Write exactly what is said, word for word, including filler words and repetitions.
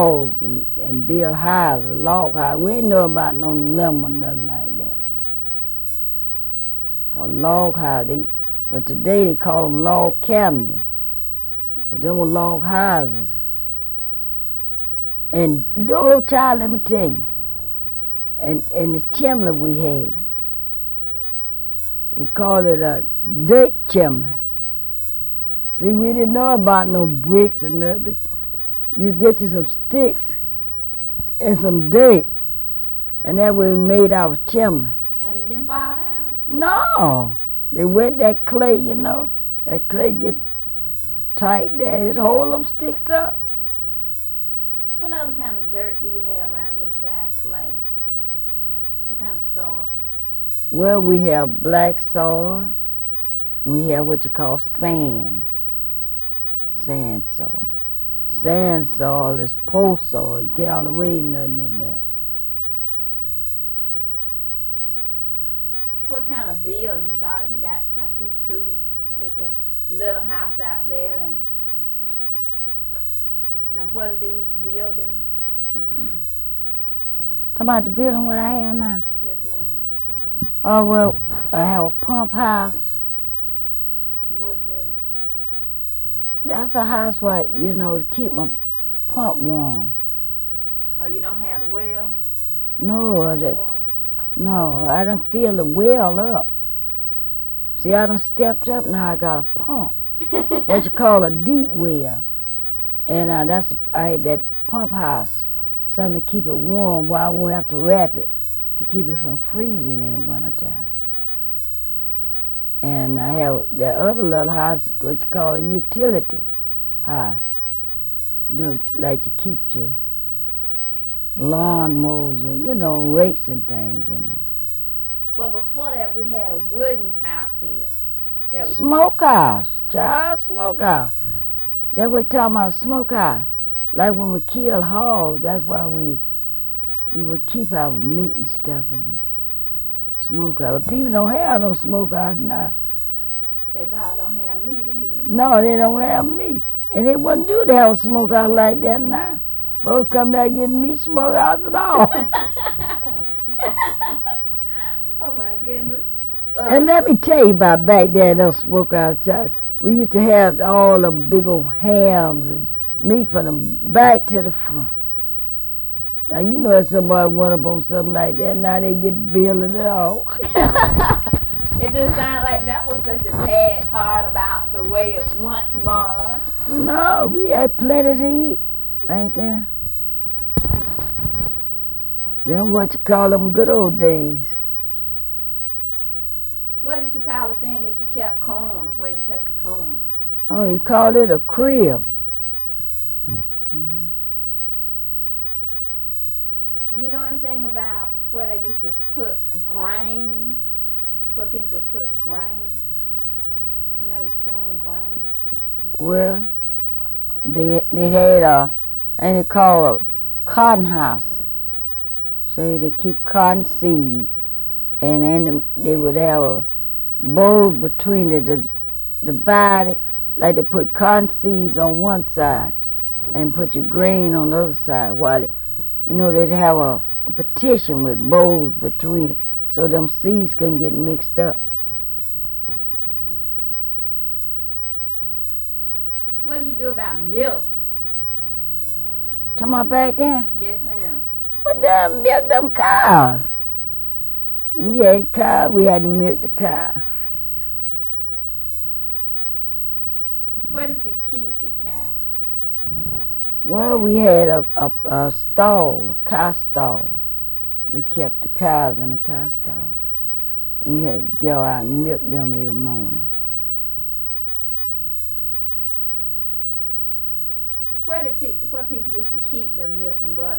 logs and, and build houses, log houses. We ain't know about no lumber, nothing like that. A log house, they, but today they call them log cabinets. But them were log houses. And the old child, let me tell you, and, and the chimney we had, we called it a dirt chimney. See, we didn't know about no bricks and nothing. You get you some sticks and some dirt, and that way we made our chimney. And it didn't fall down? No. They wet that clay, you know. That clay get tight there. It hold them sticks up. What other kind of dirt do you have around here besides clay? What kind of soil? Well, we have black soil. We have what you call sand. Sand soil. Sand soil is post soil. You can't hardly raise nothing in there. What kind of buildings are you got? I see two. There's a little house out there, and now what are these buildings? Talking about the building what I have now. Yes, ma'am. Oh, well, I have a pump house. What's this? That's a house where, you know, to keep my pump warm. Oh, you don't have the well? No, that, Or- no, I done fill the well up. See, I done stepped up, now I got a pump. What you call a deep well. And uh, that's, I had that pump house, something to keep it warm while I won't have to wrap it, to keep it from freezing in the wintertime. And I have that other little house, what you call a utility house. You know, like you keep your lawn mowers and, you know, rakes and things in there. Well, before that, we had a wooden house here. That was Smokehouse, child, smokehouse. That's what we talking about, smokehouse. Like when we kill hogs, that's why we we would keep our meat and stuff in it. Smokehouse. But people don't have no smokehouse now. they probably don't have meat either. No, they don't have meat. And they wouldn't do to have a smokehouse like that now. Folks come back getting meat smokehouse and all. Oh my goodness. Uh, And let me tell you about back there in those smokehouse, child. We used to have all the big old hams and meat from the back to the front. Now, you know if somebody went up on something like that, now they get billed it all. it didn't sound like that was such a bad part about the way it once was. No, we had plenty to eat right there. Then what you call them good old days. What did you call the thing that you kept corn? Where you kept the corn? Oh, you call it a crib. Mm-hmm. You know anything about where they used to put grain? Where people put grain? When they were storing grain? Well, they they had a, and they called a cotton house. So they keep cotton seeds, and then they would have a bowl between the, the the body, like they put cotton seeds on one side, and put your grain on the other side. While they, you know, they'd have a, a partition with bowls between it, so them seeds couldn't get mixed up. What do you do about milk? Talking about back then? Yes, ma'am. What damn milk them cows? We had cows, we had to milk the cow. Where did you keep the cow? Well, we had a, a, a stall, a cow stall. We kept the cows in the cow stall. And you had to go out and milk them every morning. Where did pe- where people used to keep their milk and butter?